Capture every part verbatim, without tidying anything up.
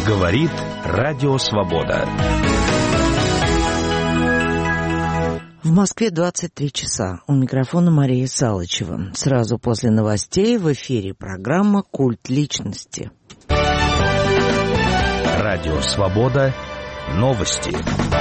Говорит Радио Свобода. В Москве двадцать три часа. У микрофона Мария Салычева. Сразу после новостей в эфире программа «Культ личности». Радио Свобода. Новости.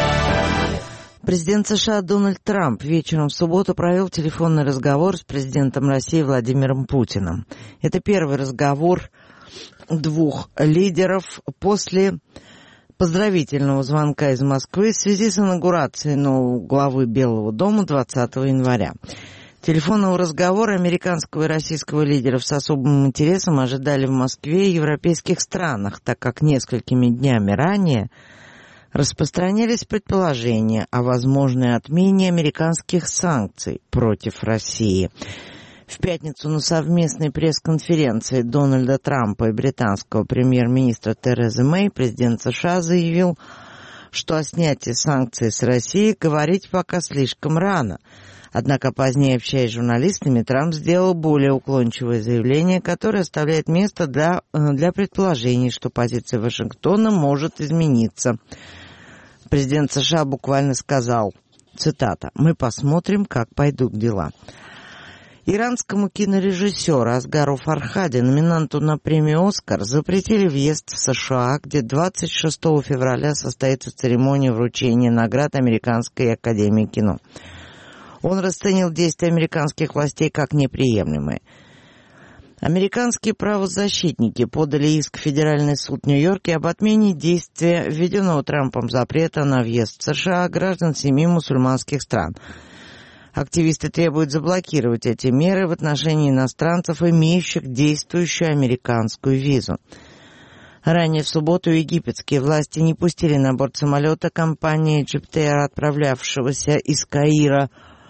Президент США Дональд Трамп вечером в субботу провел телефонный разговор с президентом России Владимиром Путиным. Это первый разговор двух лидеров после поздравительного звонка из Москвы в связи с инаугурацией нового главы Белого дома двадцатого января. Телефонного разговора американского и российского лидеров с особым интересом ожидали в Москве и европейских странах, так как несколькими днями ранее распространялись предположения о возможной отмене американских санкций против России. В пятницу на совместной пресс-конференции Дональда Трампа и британского премьер-министра Терезы Мэй президент США заявил, что о снятии санкций с России говорить пока слишком рано. Однако позднее, общаясь с журналистами, Трамп сделал более уклончивое заявление, которое оставляет место для, для предположений, что позиция Вашингтона может измениться. Президент США буквально сказал, цитата, «Мы посмотрим, как пойдут дела». Иранскому кинорежиссеру Асгару Фархади, номинанту на премию «Оскар», запретили въезд в США, где двадцать шестого февраля состоится церемония вручения наград Американской академии кино. Он расценил действия американских властей как неприемлемые. Американские правозащитники подали иск в Федеральный суд Нью-Йорке об отмене действия введенного Трампом запрета на въезд в США граждан семи мусульманских стран. Активисты требуют заблокировать эти меры в отношении иностранцев, имеющих действующую американскую визу. Ранее в субботу египетские власти не пустили на борт самолета компании Egypt Air, отправлявшегося из Каира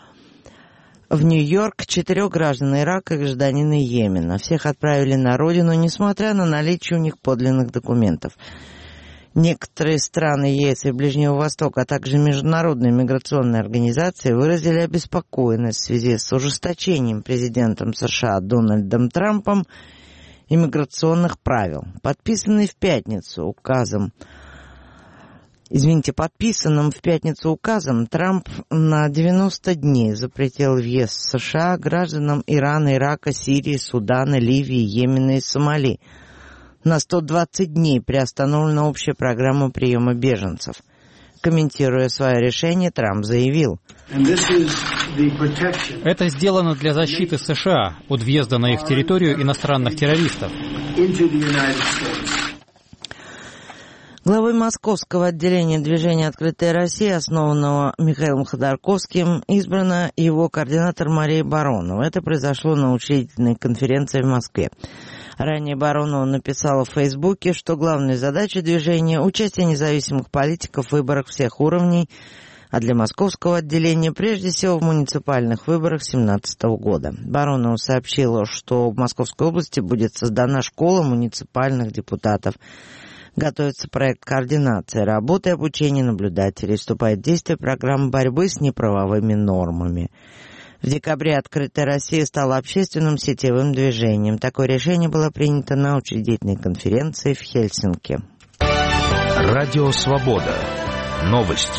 в Нью-Йорк, четырех граждан Ирака и гражданина Йемена. Всех отправили на родину, несмотря на наличие у них подлинных документов. Некоторые страны ЕС и Ближнего Востока, а также международные миграционные организации выразили обеспокоенность в связи с ужесточением президентом США Дональдом Трампом иммиграционных правил. Подписанный в пятницу указом Извините, подписанным в пятницу указом Трамп на девяносто дней запретил въезд в США гражданам Ирана, Ирака, Сирии, Судана, Ливии, Йемена и Сомали. На сто двадцать дней приостановлена общая программа приема беженцев. Комментируя свое решение, Трамп заявил: «Это сделано для защиты США от въезда на их территорию иностранных террористов». Главой московского отделения движения «Открытая Россия», основанного Михаилом Ходорковским, избрана его координатор Мария Баронова. Это произошло на учредительной конференции в Москве. Ранее Баронова написала в Фейсбуке, что главная задача движения – участие независимых политиков в выборах всех уровней, а для московского отделения прежде всего в муниципальных выборах две тысячи семнадцатого года. Баронова сообщила, что в Московской области будет создана школа муниципальных депутатов. Готовится проект координации работы и обучения наблюдателей. Вступает в действие программа борьбы с неправовыми нормами. В декабре «Открытая Россия» стала общественным сетевым движением. Такое решение было принято на учредительной конференции в Хельсинки. Радио Свобода. Новости.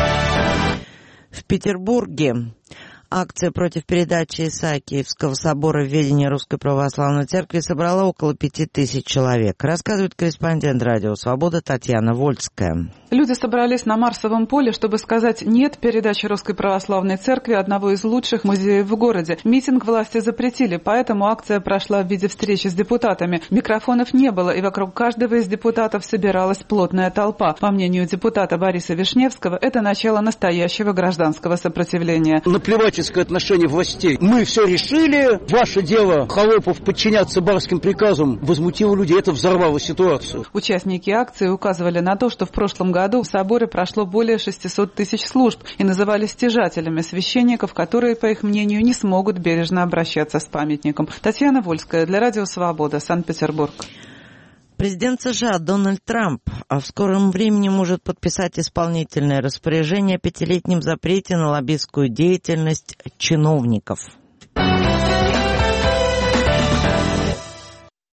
В Петербурге акция против передачи Исаакиевского собора в ведение Русской Православной Церкви собрала около пяти тысяч человек, рассказывает корреспондент Радио Свобода Татьяна Вольская. Люди собрались на Марсовом поле, чтобы сказать «нет» передаче Русской Православной Церкви одного из лучших музеев в городе. Митинг власти запретили, поэтому акция прошла в виде встречи с депутатами. Микрофонов не было, и вокруг каждого из депутатов собиралась плотная толпа. По мнению депутата Бориса Вишневского, это начало настоящего гражданского сопротивления. Наплевательское отношение властей. Мы все решили, ваше дело, холопов, подчиняться барским приказам, возмутило людей, это взорвало ситуацию. Участники акции указывали на то, что в прошлом году году в соборе прошло более шестисот тысяч служб и называли стяжателями священников, которые, по их мнению, не смогут бережно обращаться с памятником. Татьяна Вольская для Радио Свобода, Санкт-Петербург. Президент США Дональд Трамп в скором времени может подписать исполнительное распоряжение о пятилетнем запрете на лоббистскую деятельность чиновников.